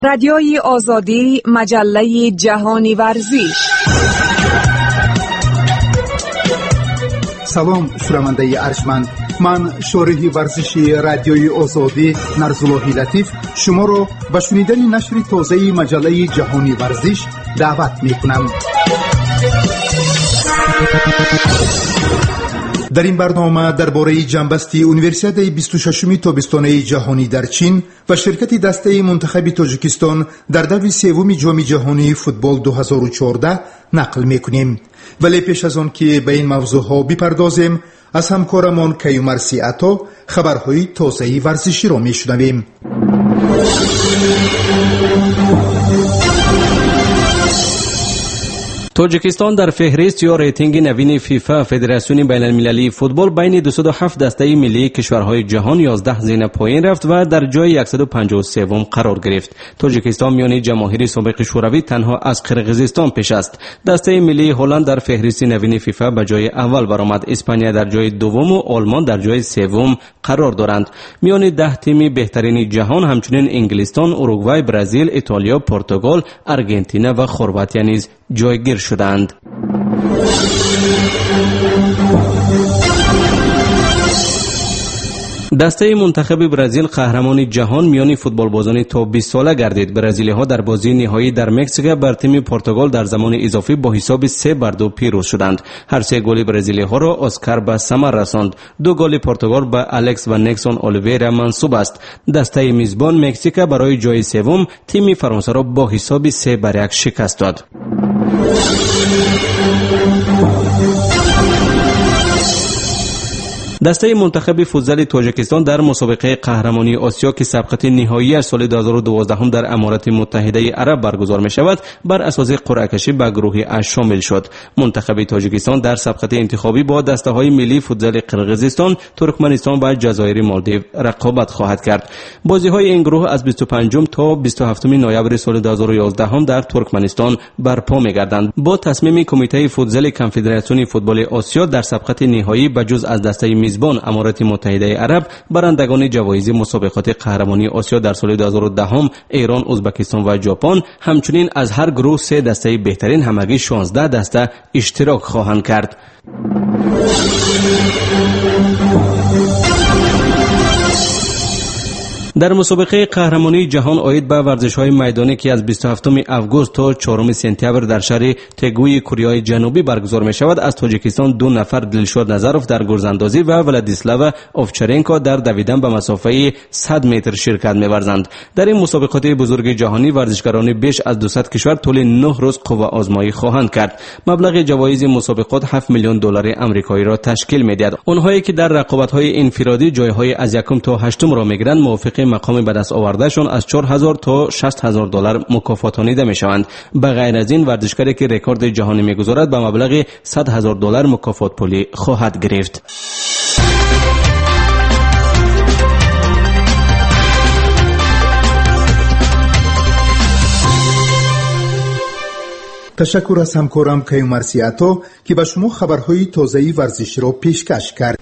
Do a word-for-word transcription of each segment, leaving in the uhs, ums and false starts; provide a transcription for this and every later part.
رادیوی آزادی، مجله جهانی ورزش. سلام شنونده ارجمند، من شارح ورزشی رادیوی آزادی نرزاللهی لطیف شما را به شنیدن نشر تازه مجله جهانی ورزش دعوت می کنم. در این برنامه درباره جنبستی اونیورسیاده بیست و ششم تابستانه جهانی در چین و شرکت دسته منتخب تاجیکستان در دور سوم جام جهانی فوتبال دو هزار و چهارده نقل میکنیم. ولی پیش از آن که به این موضوع ها بپردازیم، از همکارمان کیومر سیعتا خبرهای تازه ورزشی را میشنویم. تاجیکستان در فهرست یا ریتینگ نوین فیفا فدراسیون بین المللی فوتبال بین دویست و هفت دسته ملی کشورهای جهان یازده زین پایین رفت و در جای صد و پنجاه و سه قرار گرفت. تاجیکستان میان جماهیر سابق شوروی تنها از قرقیزستان پیش است. دسته ملی هلند در فهرست نوین فیفا به جای اول برآمد. اسپانیا در جای دوم و آلمان در جای سوم قرار دارند. میان ده تیم بهترین جهان همچنین انگلستان، اوروگوئه، برزیل، ایتالیا، پرتغال، آرژانتین و کرواسی نیز جایگیر شدند. دسته منتخب برزیل قهرمان جهان میان فوتبال بازان تا بیست ساله گردید. برزیلی ها در بازی نهایی در مکزیک بر تیم پرتغال در زمان اضافی با حساب سه بر دو پیروز شدند. هر سه گل برزیلی ها را اسکار به ثمر رساند. دو گل پرتغال به الکس و نکسون الیویرا منسوب است. دسته میزبان مکزیک برای جای سوم تیم فرانسه را با حساب سه بر یک شکست داد. دسته منتخب فوتبال تاجیکستان در مسابقه قهرمانی آسیا که سبقت نهایی سال دو هزار و دوازده در امارات متحده عرب برگزار می شود بر اساس قرعه کشی به گروه اش شامل شد. منتخب تاجیکستان در سبقت انتخابی با دسته های ملی فوتبال قرقیزستان، ترکمنستان و جزایر مالدیو رقابت خواهد کرد. بازی های این گروه از بیست و پنجم تا بیست و هفتم نوامبر سال دو هزار و یازده در ترکمنستان برپا می گردند. با تصمیم کمیته فوتبال کنفدراسیون فوتبال آسیا در سبقت نهایی به جز از دسته میزبان امارات متحده عرب، برندگان جوایز مسابقات قهرمانی آسیا در سال دو هزار و ده ایران، ازبکستان و ژاپن همچنین از هر گروه سه دسته بهترین همگی شانزده دسته اشتراک خواهند کرد. در مسابقه قهرمانی جهان عاید به ورزش‌های میدانی که از بیست و هفتم آگوست تا چهارم سپتامبر در شهر تگوی کره جنوبی برگزار می‌شود، از تاجیکستان دو نفر دلشاد نظروف در گرزاندازی و ولادیسلاو اوفچرنکو در دویدن به مسافه صد متر شرکت می‌ورزند. در این مسابقات بزرگ جهانی ورزشکاران بیش از دویست کشور طول نه روز قوه آزمایی خواهند کرد. مبلغ جوایز مسابقات هفت میلیون دلار آمریکایی را تشکیل می‌دهد. آنهایی که در رقابت‌های انفرادی جای‌های از یکم تا هشتم را می‌گیرند موافق مقام به دست آوردهشان از چهار هزار تا شصت هزار دلار مکافاتانیده میشوند. به غیر از این ورزشکاری که رکورد جهانی میگذارد به مبلغ صد هزار دلار مکافات پولی خواهد گرفت. تشکر از همکارم کیومر سیعتا که به شما خبرهای تازه ورزشی را پیشکش کرد.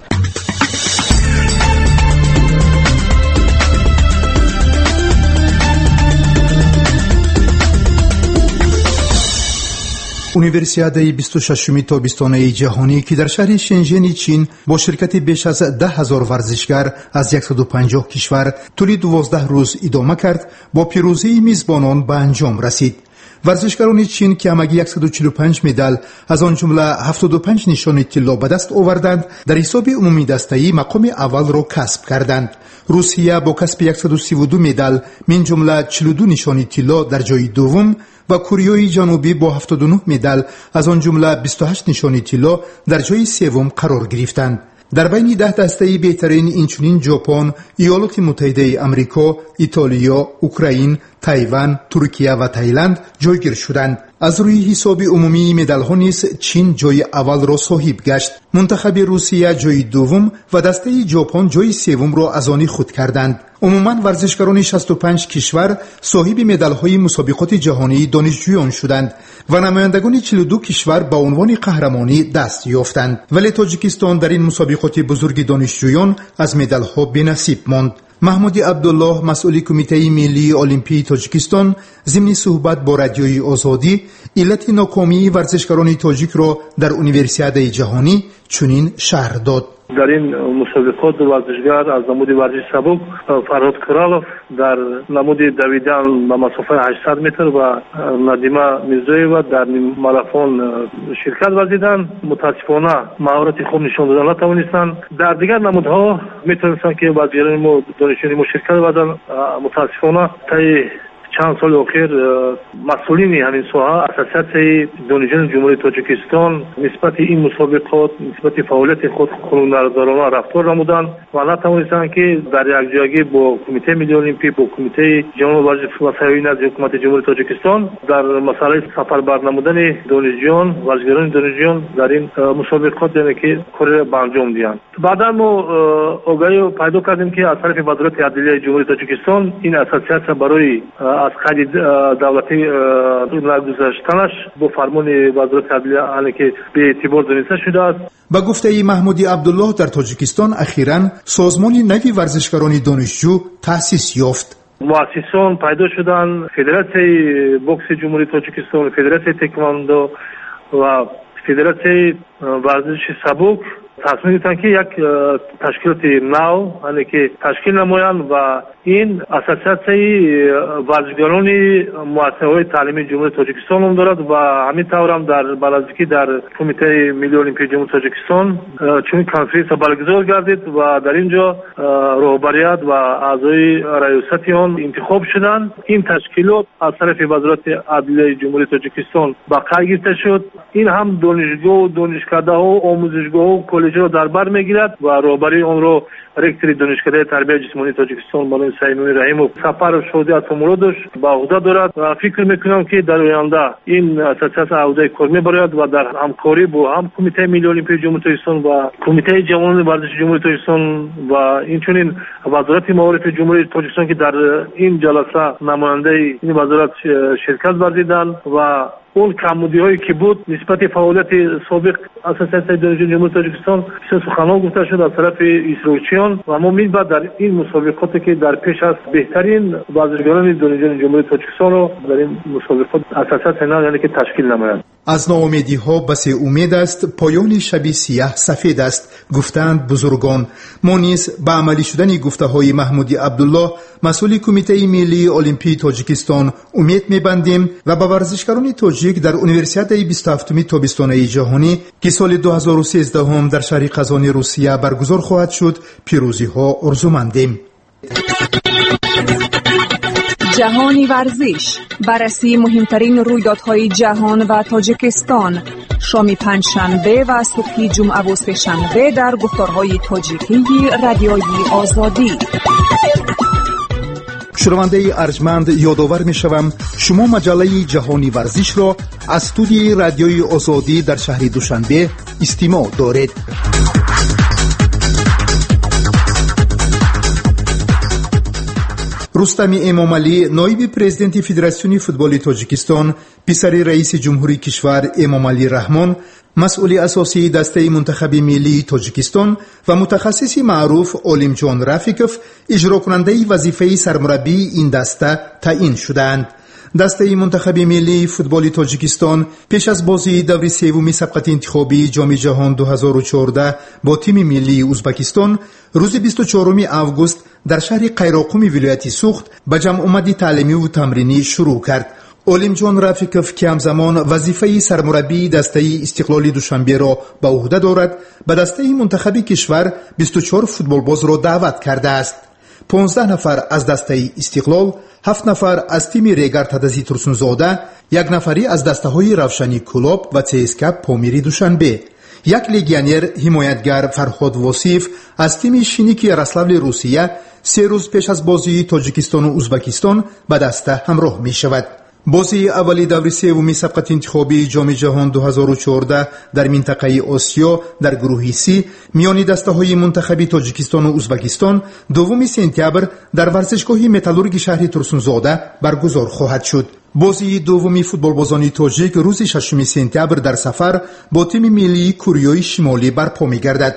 اونیورسیاده بیست و ششم تابستانه جهانی که در شهر شنژن چین با شرکت بیش از ده هزار ورزشکار از صد و پنجاه کشور طول دوازده روز ادامه کرد، با پیروزی میزبانان به انجام رسید. ورزشکاران چین که همگی صد و چهل و پنج مدال از آن جمله هفتاد و پنج نشان طلا به دست آوردند، در حساب عمومی دسته‌ای مقام اول را کسب کردند. روسیه با کسب صد و سی و دو مدال من جمله چهل و دو نشان طلا در جای دوم و کره جنوبی با هفتاد و نه مدال از آن جمله بیست و هشت نشان طلا در جای سوم قرار گرفتند. در بین ده دسته بهترین اینچنین ژاپن، ایالات متحده آمریکا، ایتالیا، اوکراین، تایوان، ترکیه و تایلند جایگیر شدند. از روی حساب عمومی مدال ها نیز چین جای اول را صاحب گشت. منتخب روسیه جای دوم و دسته ژاپن جای سوم را از آن خود کردند. عموما ورزشکاران شصت و پنج کشور صاحب مدال های مسابقات جهانی دانشجویان شدند و نمایندگان چهل و دو کشور به عنوان قهرمانی دست یافتند. ولی تاجیکستان در این مسابقات بزرگ دانشجویان از مدال ها بی‌نصیب ماند. محمود عبدالله مسئول کمیته ملی المپی تاجیکستان ضمن صحبت با رادیوی آزادی علت ناکامی ورزشکاران تاجیک را در انیورسیاد جهانی چنین شرح داد. در این مسابقات ورزشگر از نمود ورزش سبک فرهاد کرالوف در نمود دویدن به مسافت هشتصد متر و ندیمه میرزایeva در ماراتون شرکت ورزیدند. متاسفانه مهارت خوب نشان دادن نتوانستند. در دیگر نمودها میتونستند که ورزشگران ما دانشجویان ما شرکت ورزیدند. متاسفانه طی چند سال اخیر مسئولین همین ساحه اساسیت دانشجویان جمهوری تاجیکستان نسبت این مسابقات نسبت فعالیت خود قانون‌گذارانه رفتار نمودند و نتوانستند که در یک جایگی با کمیته ملی المپی با کمیته جهانی ورزش و سیاحی نزد حکومت جمهوری تاجیکستان در مسئله سفربر نمودن دانشجویان ورزشگران دانشجویان در این مسابقات یعنی که کار به انجام دهند. بعدا ما آگاهی پیدا کردیم که از طرف وزارت عدلیه جمهوری تاجیکستان این اساسیت برای از خرید دولتی نگذاشتنش با فرمان وزارت عدلیه علی که به اعتبار دانسته شده است. با گفته محمود عبدالله در تاجیکستان اخیراً سازمان نوی ورزشکاران دانشجو تأسیس یافت. مؤسسان پیدا شدند، فدراسیون بوکس جمهوری تاجیکستان، فدراسیون تکواندو و فدراسیون ورزش سبک تصمیم گرفتن که یک تشکیلات نو یعنی که تشکیل نمایند و این اساسیه ورزشگران مؤسسه‌های تعلیمی جمهوری تاجیکستان هم دارد و همین طور هم در بلدیکی در کمیته ملی المپی جمهوری تاجیکستان چون کنفرانس برگزار گردید و در اینجا رهبریت و اعضای ریاست آن انتخاب شدند. این تشکیلات از طرف وزارت عدلیه جمهوری تاجیکستان به کار گرفته شد. این هم دانشگاه و دانشکده ها و آموزشگاه ها و کالج ها در بر میگیرد و رهبری آن را رکتور دانشکده تربیت جسمانی تاجیکستان مولانا سیمونی رحیموف سفر شده از اموراتش به عهده دارد و فکر میکنم که در آینده این اساسیت عهده کار میبرد و در همکاری با هم کمیته ملی المپی جمهوری تاجیکستان و کمیته جهانی ورزش جمهوری تاجیکستان و اینچنین وزارت معارف جمهوری تاجیکستان که در این جلسه نماینده این وزارت شرکت ورزیدند و اون کمبودی هایی که بود نسبت فعالیت سابق اساسیت دانشجویان جمهوری تاجیکستان سخنان گفته شد از طرف اسرائیلیان و ما می‌بینیم در این مسابقاتی که در پیش است بهترین ورزشگران دانشجویان جمهوری تاجیکستان رو در این مسابقات اساسیت نه یعنی که تشکیل نمایند. از ناامیدی ها بس امید است، پایان شب سیاه سفید است گفتند بزرگان. ما نیز به عملی شدن گفته های محمود عبدالله مسئول کمیته ملی المپی تاجیکستان امید می‌بندیم و با ورزشکاران تاجیک در انیورسیاد بیست و هفتم تابستانه جهانی که سال دو هزار و سیزده هم در شهر قزان روسیه برگزار خواهد شد پیروزی ها آرزومندیم. جهانی ورزش، بررسی مهمترین رویدادهای جهان و تاجیکستان، شام پنجشنبه و صبح جمعه و سه‌شنبه در گفتارهای تاجیکی رادیوی آزادی. شنونده ارجمند یادآور می‌شوم شما مجله جهانی ورزش را از استودیوی رادیوی آزادی در شهر دوشنبه استماع دارید. رستم امامعلی نایب پرزیدنت فدراسیون فوتبال تاجیکستان پسر رئیس جمهوری کشور امامعلی رحمان مسئول اساسی دسته منتخب ملی تاجیکستان و متخصص معروف علیمجان رفیقوف اجرا کننده وظیفه سرمربی این دسته تعیین شدند. دسته منتخب ملی فوتبال تاجیکستان پیش از بازی دور سوم سبقت انتخابی جام جهان دو هزار و چهارده با تیم ملی ازبکستان روز بیست و چهارم آگوست در شهر قیراقوم ولایت سوخت به جمع آمدی تعلیمی و تمرینی شروع کرد. علیمجان رفیقوف که همزمان وظیفه سرمربی دسته استقلال دوشنبه را به عهده دارد به دسته منتخب کشور بیست و چهار فوتبالباز را دعوت کرده است. پانزده نفر از دسته استقلال، هفت نفر از تیم ریگر تدزی ترسونزاده، یک نفری از دسته های روشنی کلوب و چسکا پامیری دوشنبه، یک لیگیونر حمایتگر فرهاد واصف از تیم شینیک یاروسلاو روسیه سه روز پیش از بازی تاجیکستان و ازبکستان به دسته همراه می شود. بازی اولی دور سوم سبقت انتخابی جام جهان دو هزار و چهارده در منطقه آسیا در گروه سی میان دسته‌های منتخبی تاجیکستان و ازبکستان دوم سپتامبر در ورزشگاه متالورگ شهر ترسونزاده برگزار خواهد شد. بازی دومی فوتبالبازان تاجیک روز ششم سپتامبر در سفر با تیم ملی کره شمالی برپا می‌گردد.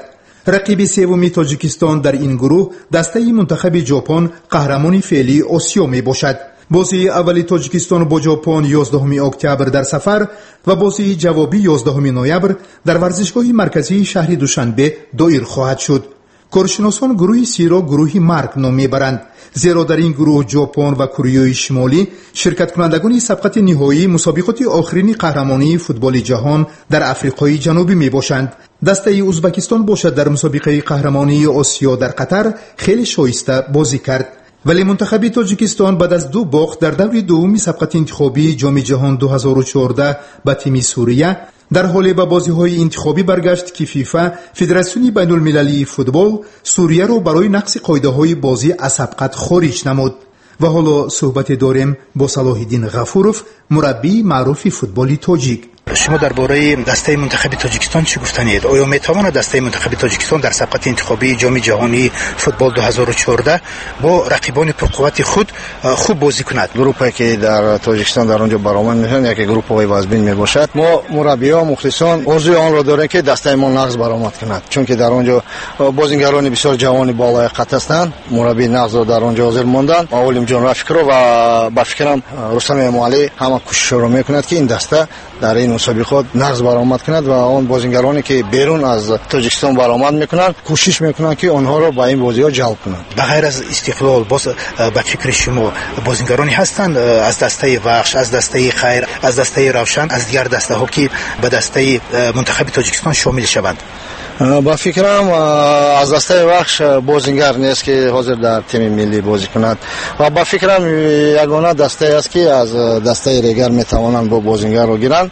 رقیب سوم تاجیکستان در این گروه دسته منتخب ژاپن قهرمان فعلی آسیا می باشد. بازی اولی تاجیکستان با ژاپن یازدهم اکتبر در سفر و بازی جوابی یازدهم نوامبر در ورزشگاه مرکزی شهر دوشنبه دایر خواهد شد. کارشناسان گروه سی را گروه مرگ نام میبرند، زیرا در این گروه ژاپن و کره شمالی شرکت کنندگان سبقت نهایی مسابقات آخرین قهرمانی فوتبال جهان در آفریقای جنوبی می باشند. دسته ازبکستان باشد در مسابقه قهرمانی آسیا در قطر خیلی شایسته بازی کرد، ولی منتخب تاجیکستان بعد از دو باخت در دور دوم سبقت انتخابی جام جهان دو هزار و چهارده به تیم سوریه در حال به بازی‌های انتخابی برگشت که فیفا فدراسیون بین‌المللی فوتبال سوریه را برای نقض قاعده‌های بازی از سبقت خارج نمود. و حالا صحبت داریم با صلاح‌الدین غفورов، مربی معروف فوتبال تاجیک. شما درباره دسته منتخب تاجیکستان چی گفتنید؟ آیا میتواند دسته منتخب تاجیکستان در سبقت انتخابی جام جهانی فوتبال دو هزار و چهارده با رقیبان پرقوت خود خوب بازی کند؟ گروهی که در تاجیکستان در اونجا برآمد میشن یکی گروه های وزبین میباشد. ما مربیان مخلصان آرزوی آن را داریم که دسته ما نقض برآمد کند، چون که در اونجا بازیگران بسیار جوان بالای قد هستند. مربی نقض را در اونجا حاضر ماندن. اولیم جان رفیق رو و با فکرم رستم امالی همه کوشش را میکند که این دسته در این مسابقات نقض برآمد کند و آن بازیگرانی که بیرون از تاجیکستان برآمد میکنند کوشش میکنند که آنها را به این بازی‌ها جلب کنند. به غیر از استقلال باز به فکر شما بازیگرانی هستند از دسته وحش، از دسته خیر، از دسته روشن، از دیگر دسته ها که به دسته منتخب تاجیکستان شامل شوند؟ با فکرم از دسته وحش بازیگر نیست که حاضر در تیم ملی بازی کند و با فکرم یگانه دسته است که از دسته ریگر میتوانند با بازیگر رو گیرند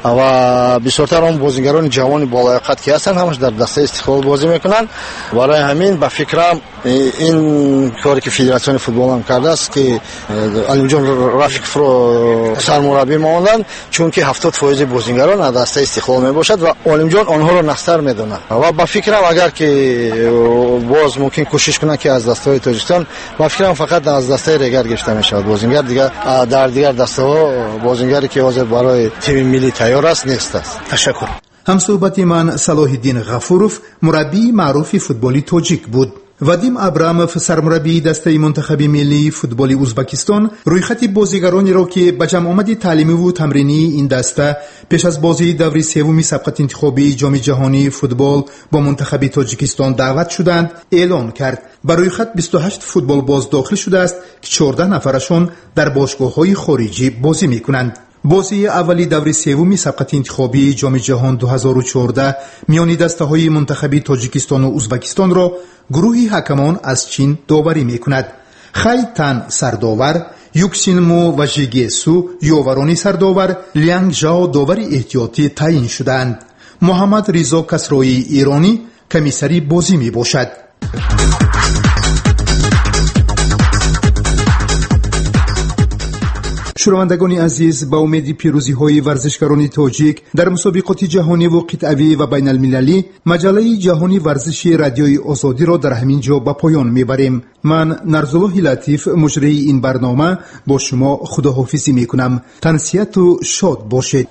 و بسیارتر اون بازیگران جوان بالای قد که هستند همش در دسته استقلال بازی میکنند. برای همین با فکرم این کاری که فدراسیون فوتبال هم کرده است که علیم جان رفیق فرو سرمربی ماندن، چون که هفتاد درصد بازیگران از دسته استقلال میباشد و علیم جان آنها رو نختر میدونه و با فکرم اگر که باز ممکن کوشش کنه که از دسته تاجیکستان با فکرم فقط از دسته ریگر گرفته میشود. بازیگر دیگه در دیگر دسته ها بازیگری که حاضر برای تیم ملی تیار است نیست است. تشکر. همصحبت من صلاح‌الدین غفورov، مربی معروف فوتبال تاجیک بود. وادیم ابراموف، سرمربی دسته منتخب ملی فوتبال ازبکستان، رویخط بازیگرانی را که به جمع آمد تعلیمی و تمرینی این دسته پیش از بازی دوره سوم سبقت انتخابی جام جهانی فوتبال با منتخب تاجیکستان دعوت شدند اعلان کرد. بر رویخط بیست و هشت فوتبال باز داخل شده است که چهارده نفرشان در باشگاه‌های خارجی بازی می‌کنند. بازی اولی دوره سوم سبقت انتخابی جام جهان دو هزار و چهارده میان دسته‌های منتخب تاجیکستان و ازبکستان را گروهی حکمان از چین داوری می‌کند. خیتن سرداور، یوکسینمو و ژیگسو یاورانی سرداور، لیانگ ژاو داوری احتیاطی تعیین شدند. محمد رضا کسرایی ایرانی کمیسری بازی میباشد. شنوندگان عزیز، با امید پیروزی های ورزشکاران تاجیک در مسابقات جهانی و قطعی و بین المللی، مجله جهانی ورزش رادیوی آزادی را در همین جا به پایان میبریم. من نرزالله لطیف، مجری این برنامه، با شما خداحافظی میکنم. تنسیت و شاد باشید.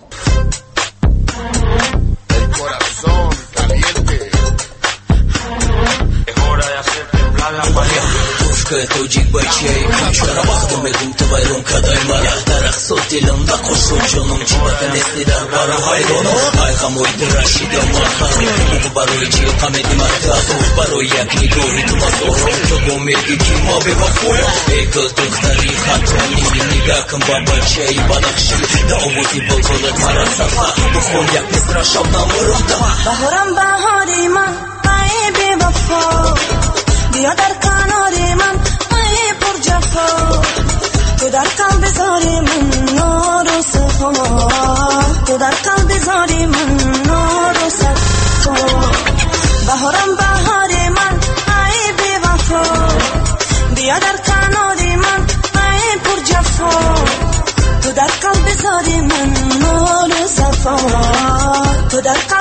توجیک بچه‌ای کشور وقت میگم تو بایرون کدای مرا درخصت دلم نکشون جونم چی بتنستی در برای هایرونو ای خموی درشید ماخر تو برای چی قمدی مرتاسو برای یک نگاهی تو مسافر تو گمیدی کی ما به وفای بیکل دختری خاطرانی نگاه کن با بچه‌ای بدخشی دعوتی بکنه مرا صفا بخون یک پسر شب نمورم بهارم بهاری من ای بی وفا بیا در کناری من ای پر جفا تو در قلب زاری من نور و صفا تو در قلب زاری من نور و صفا بهارم بهاری من ای بی وفا بیا در کناری من ای پر جفا تو در قلب زاری من نور و صفا تو در